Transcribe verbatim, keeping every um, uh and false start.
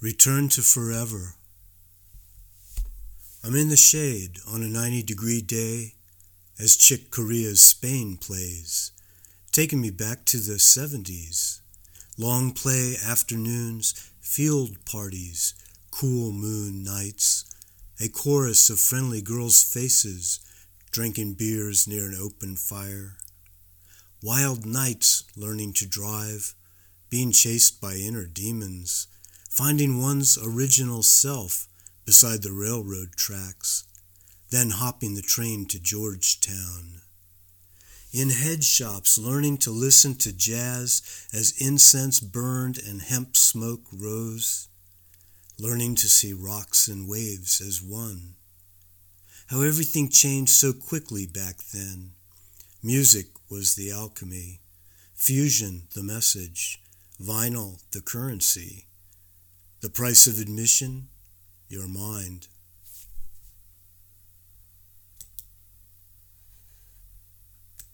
Return to forever. I'm in the shade on a ninety degree day as Chick Corea's Spain plays, taking me back to the seventies. Long play afternoons, field parties, cool moon nights, a chorus of friendly girls' faces drinking beers near an open fire. Wild nights learning to drive, being chased by inner demons, finding one's original self beside the railroad tracks, then hopping the train to Georgetown. In head shops learning to listen to jazz as incense burned and hemp smoke rose, learning to see rocks and waves as one. How everything changed so quickly back then. Music was the alchemy, fusion the message, vinyl the currency. The price of admission, your mind.